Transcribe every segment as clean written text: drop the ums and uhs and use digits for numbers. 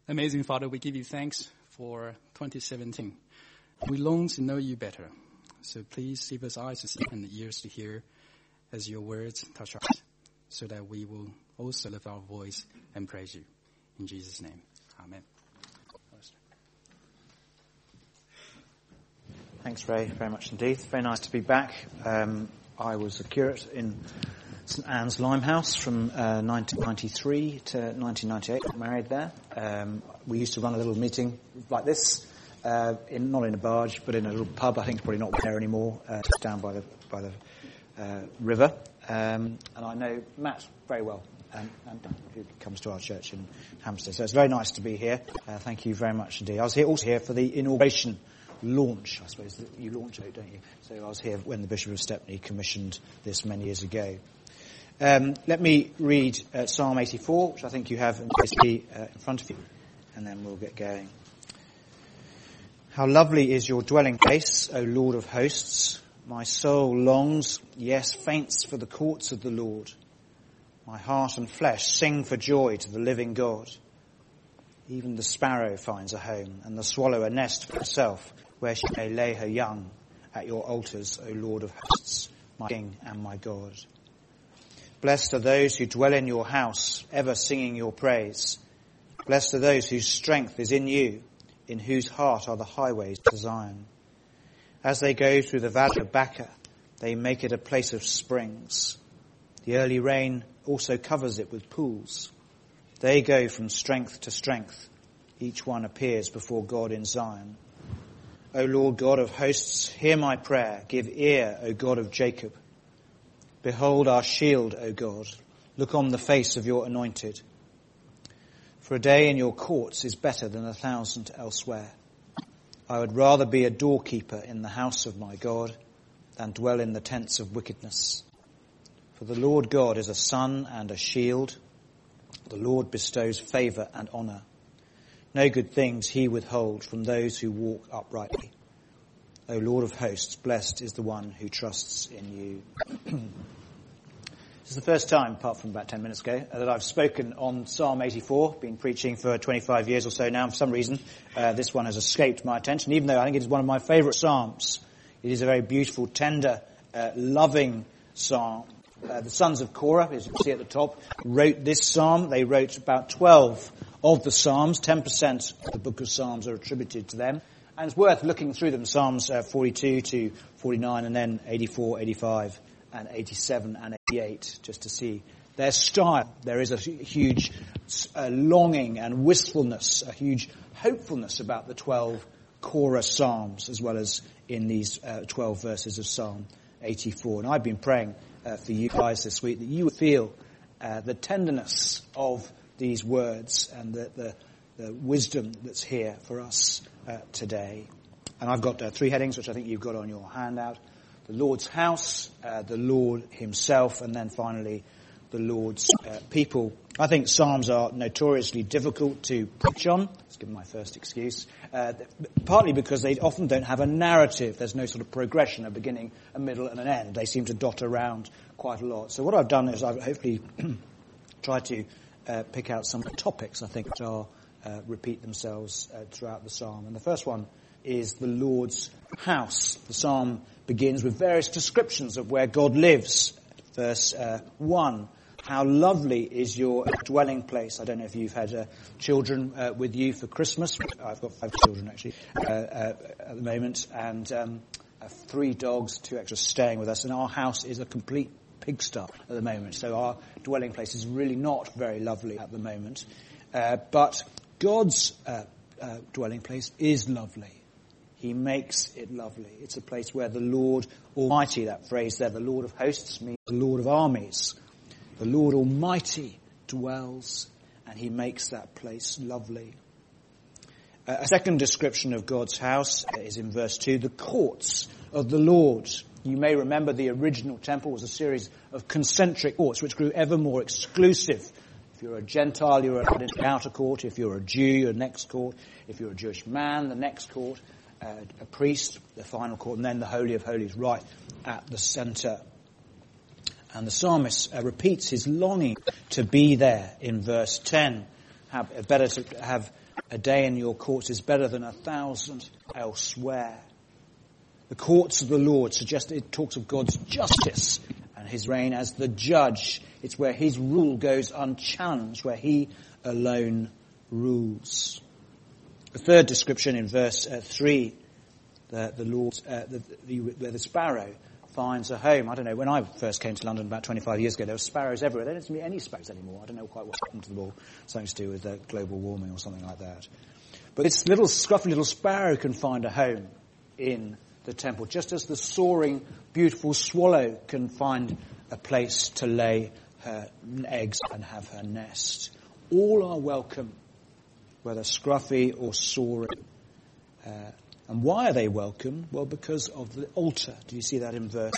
Amazing Father, we give you thanks for 2017. We long to know you better. So please give us eyes to see and ears to hear as your words touch us, so that we will also lift our voice and praise you. In Jesus' name, amen. Thanks, Ray, very much indeed. Very nice to be back. I was a curate in St Anne's Limehouse from 1993 to 1998. Got married there. We used to run a little meeting like this, not in a barge, but in a little pub. I think it's probably not there anymore, just down by the river. And I know Matt very well, and who comes to our church in Hampstead. So it's very nice to be here. Thank you very much indeed. I was also here for the inauguration launch, I suppose. You launch it, don't you? So I was here when the Bishop of Stepney commissioned this many years ago. Let me read Psalm 84, which I think you have in front of you, and then we'll get going. How lovely is your dwelling place, O Lord of hosts. My soul longs, yes, faints for the courts of the Lord. My heart and flesh sing for joy to the living God. Even the sparrow finds a home, and the swallow a nest for herself, where she may lay her young at your altars, O Lord of hosts, my King and my God. Blessed are those who dwell in your house, ever singing your praise. Blessed are those whose strength is in you, in whose heart are the highways to Zion. As they go through the valley of Baca, they make it a place of springs. The early rain also covers it with pools. They go from strength to strength. Each one appears before God in Zion. O Lord God of hosts, hear my prayer. Give ear, O God of Jacob. Behold our shield, O God. Look on the face of your anointed. For a day in your courts is better than 1,000 elsewhere. I would rather be a doorkeeper in the house of my God than dwell in the tents of wickedness. For the Lord God is a sun and a shield. The Lord bestows favour and honour. No good things he withholds from those who walk uprightly. O Lord of hosts, blessed is the one who trusts in you. This is the first time, apart from about 10 minutes ago, that I've spoken on Psalm 84. Been preaching for 25 years or so now. For some reason, this one has escaped my attention, even though I think it is one of my favourite psalms. It is a very beautiful, tender, loving psalm. The sons of Korah, as you can see at the top, wrote this psalm. They wrote about 12 of the psalms. 10% of the book of Psalms are attributed to them. And it's worth looking through them, Psalms 42 to 49, and then 84, 85, and 87 and 88, just to see their style. There is a huge longing and wistfulness, a huge hopefulness about the 12 Korah psalms, as well as in these 12 verses of Psalm 84. And I've been praying for you guys this week that you would feel the tenderness of these words and the wisdom that's here for us today. And I've got 3 headings, which I think you've got on your handout. The Lord's house, the Lord himself, and then finally the Lord's people. I think Psalms are notoriously difficult to preach on. Let's give my first excuse. Partly because they often don't have a narrative. There's no sort of progression, a beginning, a middle, and an end. They seem to dot around quite a lot. So what I've done is I've hopefully tried to pick out some topics I think that are repeat themselves throughout the psalm. And the first one is the Lord's house. The psalm begins with various descriptions of where God lives. Verse 1, how lovely is your dwelling place. I don't know if you've had children with you for Christmas. I've got 5 children, actually, at the moment, and 3 dogs, 2 extras staying with us. And our house is a complete pigsty at the moment. So our dwelling place is really not very lovely at the moment. But God's dwelling place is lovely. He makes it lovely. It's a place where the Lord Almighty, that phrase there, the Lord of hosts, means the Lord of armies. The Lord Almighty dwells, and he makes that place lovely. A second description of God's house is in verse 2, the courts of the Lord. You may remember the original temple was a series of concentric courts which grew ever more exclusive. If you're a Gentile, you're in the outer court. If you're a Jew, you're the next court. If you're a Jewish man, the next court. A priest, the final court, and then the Holy of Holies right at the centre. And the psalmist repeats his longing to be there in verse 10. Better to have A day in your courts is better than 1,000 elsewhere. The courts of the Lord suggest it talks of God's justice and his reign as the judge. It's where his rule goes unchallenged, where he alone rules. The third description in verse 3, where the sparrow finds a home. I don't know, when I first came to London about 25 years ago, there were sparrows everywhere. There don't seem to be any sparrows anymore. I don't know quite what happened to them all. Something to do with global warming or something like that. But this little scruffy little sparrow can find a home in the temple, just as the soaring, beautiful swallow can find a place to lay her eggs and have her nest. All are welcome, whether scruffy or soaring. And why are they welcome? Well, because of the altar. Do you see that in verse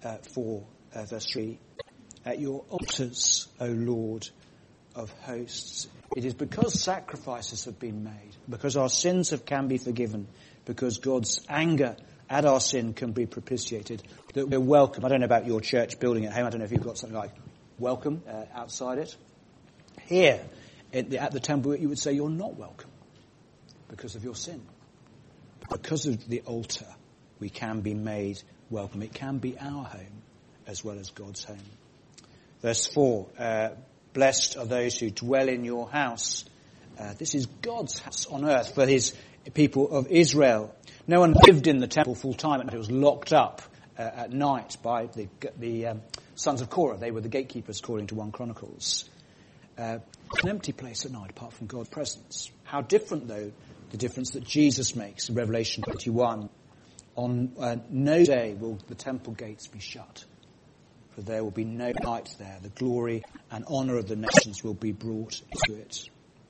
3? At your altars, O Lord of hosts. It is because sacrifices have been made, because our sins can be forgiven, because God's anger at our sin can be propitiated, that we're welcome. I don't know about your church building at home. I don't know if you've got something like welcome outside it. Here, at the temple, you would say you're not welcome because of your sin. Because of the altar, we can be made welcome. It can be our home as well as God's home. Verse 4, blessed are those who dwell in your house. This is God's house on earth for his people of Israel. No one lived in the temple full time, and it was locked up at night by the sons of Korah. They were the gatekeepers, according to 1 Chronicles. An empty place at night, apart from God's presence. How different, though, the difference that Jesus makes in Revelation 21. On no day will the temple gates be shut, for there will be no night there. The glory and honour of the nations will be brought into it.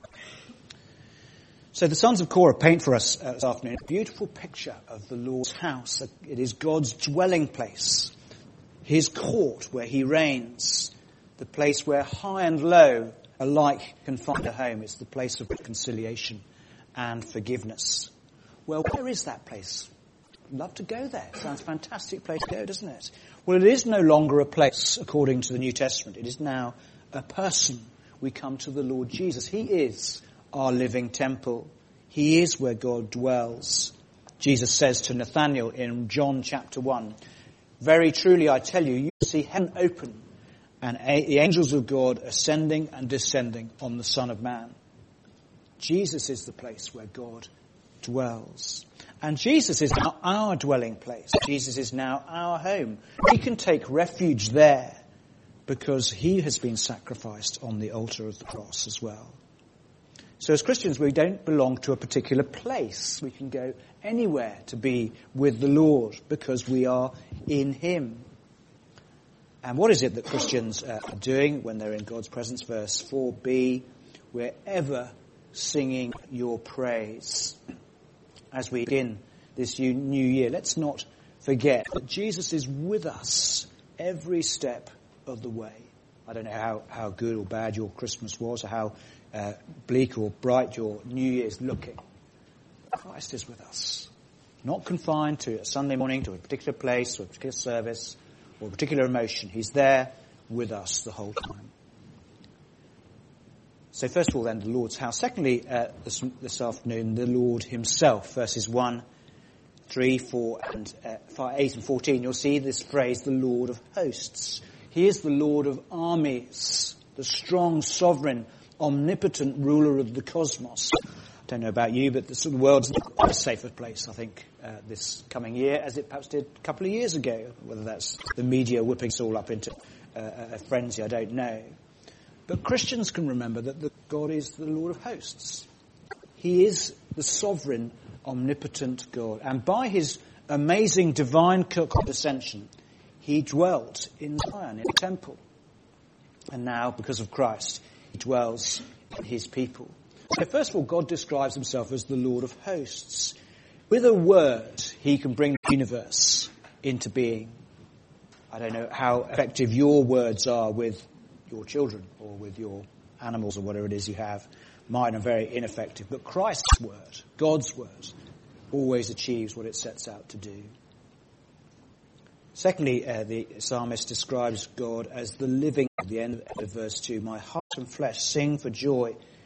So the sons of Korah paint for us this afternoon a beautiful picture of the Lord's house. It is God's dwelling place, his court where he reigns, the place where high and low alike can find a home. It's the place of reconciliation and forgiveness. Well, where is that place? I'd love to go there. Sounds a fantastic place to go, doesn't it? Well, it is no longer a place according to the New Testament. It is now a person. We come to the Lord Jesus. He is our living temple. He is where God dwells. Jesus says to Nathanael in John chapter 1, very truly I tell you, you see heaven open and the angels of God ascending and descending on the Son of Man. Jesus is the place where God dwells. And Jesus is now our dwelling place. Jesus is now our home. We can take refuge there because he has been sacrificed on the altar of the cross as well. So as Christians, we don't belong to a particular place. We can go anywhere to be with the Lord because we are in him. And what is it that Christians are doing when they're in God's presence? Verse 4b, we're ever singing your praise. As we begin this new year, let's not forget that Jesus is with us every step of the way. I don't know how good or bad your Christmas was, or how bleak or bright your New Year's looking. Christ is with us. Not confined to a Sunday morning, to a particular place, or a particular service, or a particular emotion. He's there with us the whole time. So first of all then, the Lord's house. Secondly, this afternoon, the Lord himself. Verses 1, 3, 4, and 8 and 14. You'll see this phrase, the Lord of hosts. He is the Lord of armies, the strong, sovereign, omnipotent ruler of the cosmos. I don't know about you, but the world's not a safer place, I think, this coming year, as it perhaps did a couple of years ago. Whether that's the media whipping us all up into a frenzy, I don't know. But Christians can remember that God is the Lord of hosts. He is the sovereign, omnipotent God. And by his amazing divine condescension, he dwelt in Zion, in the temple. And now, because of Christ, he dwells in his people. So first of all, God describes himself as the Lord of hosts. With a word, he can bring the universe into being. I don't know how effective your words are with your children or with your animals or whatever it is you have. Mine are very ineffective. But Christ's word, God's word, always achieves what it sets out to do. Secondly, the psalmist describes God as the living. At the end of verse 2, my heart and flesh sing for joy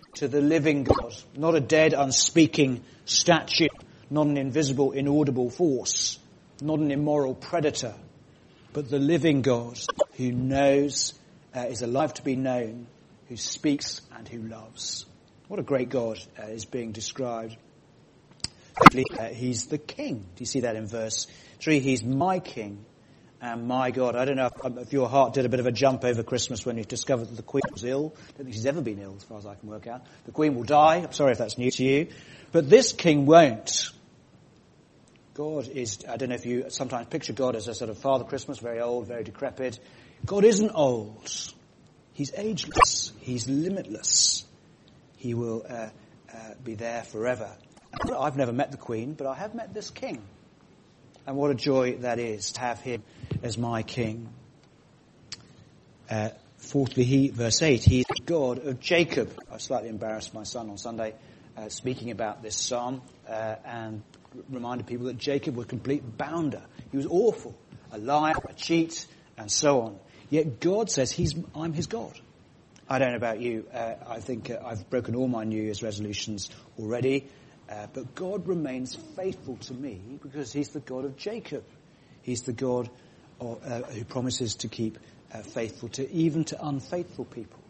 to the living God, not a dead, unspeaking statue, not an invisible, inaudible force, not an immoral predator, but the living God who knows, is alive to be known, who speaks and who loves. What a great God is being described. He's the king. Do you see that in verse 3? He's my king and my God. I don't know if your heart did a bit of a jump over Christmas when you discovered that the Queen was ill. I don't think she's ever been ill as far as I can work out. The Queen will die. I'm sorry if that's new to you. But this king won't. God is, I don't know if you sometimes picture God as a sort of Father Christmas, very old, very decrepit. God isn't old. He's ageless. He's limitless. He will be there forever. I've never met the Queen, but I have met this king. And what a joy that is to have him as my king. Fourthly, verse 8, he's the God of Jacob. I slightly embarrassed my son on Sunday speaking about this psalm and reminded people that Jacob was a complete bounder. He was awful, a liar, a cheat, and so on. Yet God says I'm his God. I don't know about you. I think I've broken all my New Year's resolutions already. But God remains faithful to me because he's the God of Jacob. He's the God who promises to keep faithful even to unfaithful people.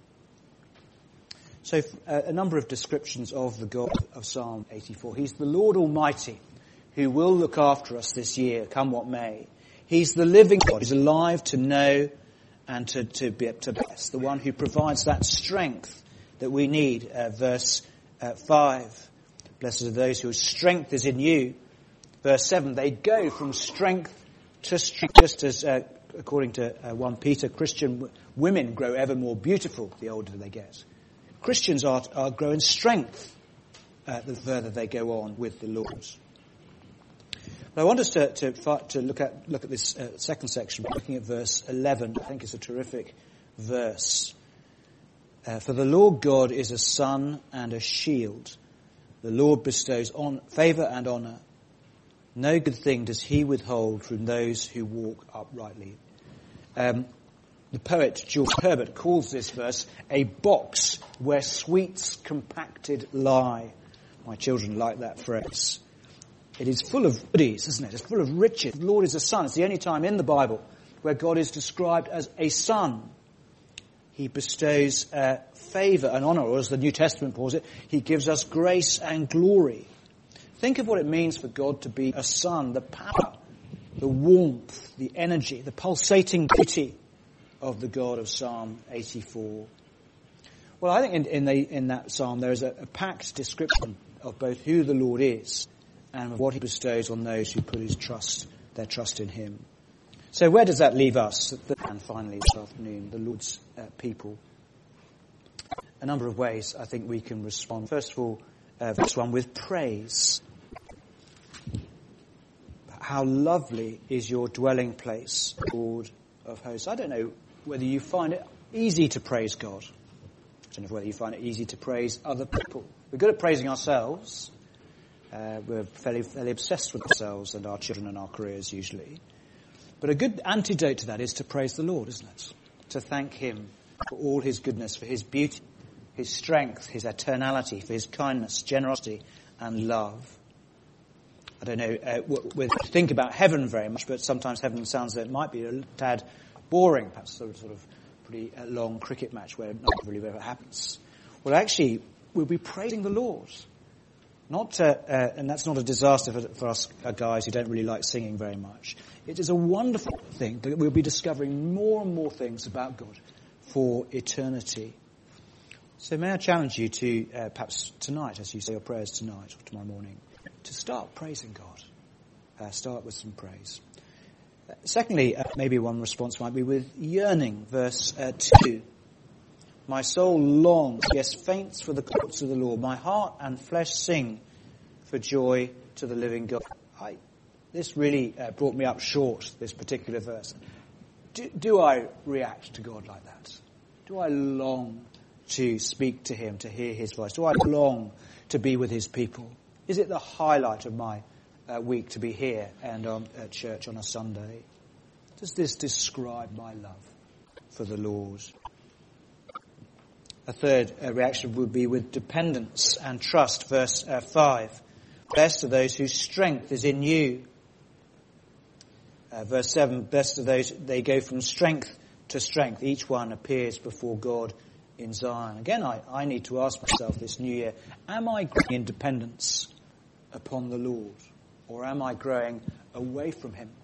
So a number of descriptions of the God of Psalm 84. He's the Lord Almighty who will look after us this year, come what may. He's the living God who's alive to know and to bless, the one who provides that strength that we need. Verse 5. Blessed are those whose strength is in you. Verse 7, they go from strength to strength. Just as, according to 1 Peter, Christian women grow ever more beautiful the older they get. Christians are growing strength the further they go on with the Lord. But I want us to look at this second section, looking at verse 11. I think it's a terrific verse. For the Lord God is a sun and a shield. The Lord bestows favour and honour. No good thing does he withhold from those who walk uprightly. The poet George Herbert calls this verse a box where sweets compacted lie. My children like that phrase. It is full of goodies, isn't it? It's full of riches. The Lord is a son. It's the only time in the Bible where God is described as a son. He bestows favour and honour, or as the New Testament calls it, he gives us grace and glory. Think of what it means for God to be a son, the power, the warmth, the energy, the pulsating beauty of the God of Psalm 84. Well, I think in that psalm there is a packed description of both who the Lord is and of what he bestows on those who put their trust in him. So where does that leave us? And finally this afternoon, the Lord's people. A number of ways I think we can respond. First of all, verse 1, with praise. How lovely is your dwelling place, Lord of hosts. I don't know whether you find it easy to praise God. I don't know whether you find it easy to praise other people. We're good at praising ourselves. We're fairly obsessed with ourselves and our children and our careers usually. But a good antidote to that is to praise the Lord, isn't it? To thank him for all his goodness, for his beauty, his strength, his eternality, for his kindness, generosity and love. I don't know, we think about heaven very much, but sometimes heaven sounds that it might be a tad boring, perhaps sort of pretty long cricket match where nothing really ever happens. Well, actually, we'll be praising the Lord. And that's not a disaster for us guys who don't really like singing very much. It is a wonderful thing that we'll be discovering more and more things about God for eternity. So may I challenge you to, perhaps tonight, as you say your prayers tonight or tomorrow morning, to start praising God. Start with some praise. Secondly, maybe one response might be with yearning. Verse 2. My soul longs, yes, faints for the courts of the Lord. My heart and flesh sing for joy to the living God. This really brought me up short, this particular verse. Do I react to God like that? Do I long to speak to him, to hear his voice? Do I long to be with his people? Is it the highlight of my week to be here and at church on a Sunday? Does this describe my love for the Lord? A third reaction would be with dependence and trust. Verse 5. Blessed are those whose strength is in you. Verse 7. Blessed are those, they go from strength to strength. Each one appears before God in Zion. Again, I need to ask myself this new year, am I growing in dependence upon the Lord? Or am I growing away from him?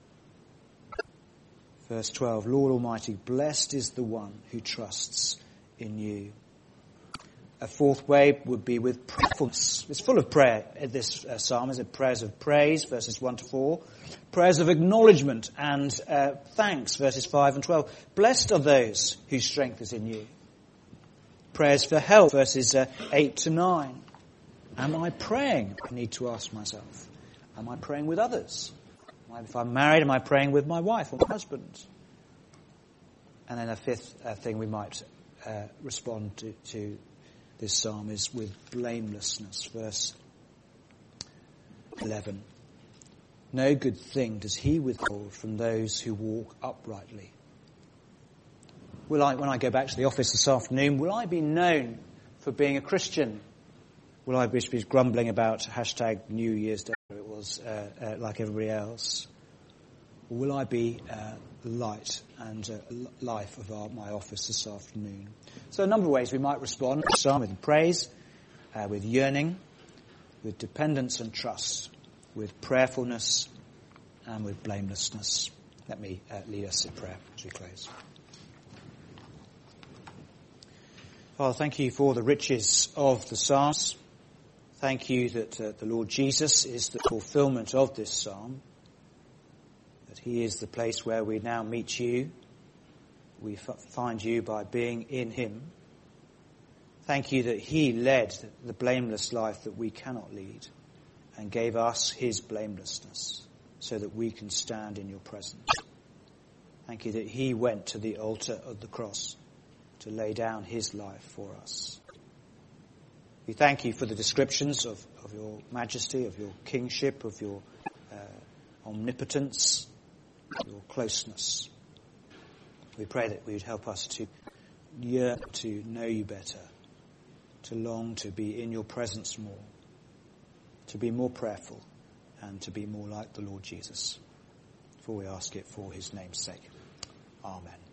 Verse 12. Lord Almighty, blessed is the one who trusts in you. A fourth way would be with prayerfulness. It's full of prayer. This psalm is prayers of praise, verses 1 to 4. Prayers of acknowledgement and thanks, verses 5 and 12. Blessed are those whose strength is in you. Prayers for help, verses 8 to 9. Am I praying? I need to ask myself. Am I praying with others? If I'm married, am I praying with my wife or my husband? And then a fifth thing we might respond to this psalm is with blamelessness. Verse 11. No good thing does he withhold from those who walk uprightly. When I go back to the office this afternoon, will I be known for being a Christian? Will I be grumbling about hashtag New Year's Day? It was like everybody else. Or will I be light and life of my office this afternoon? So a number of ways we might respond. Some with praise, with yearning, with dependence and trust, with prayerfulness, and with blamelessness. Let me lead us in prayer as we close. Father, thank you for the riches of the Psalms. Thank you that the Lord Jesus is the fulfillment of this psalm, that he is the place where we now meet you. We find you by being in him. Thank you that he led the blameless life that we cannot lead and gave us his blamelessness so that we can stand in your presence. Thank you that he went to the altar of the cross to lay down his life for us. We thank you for the descriptions of your majesty, of your kingship, of your omnipotence, your closeness. We pray that we would help us to yearn to know you better, to long to be in your presence more, to be more prayerful, and to be more like the Lord Jesus. For we ask it for his name's sake. Amen.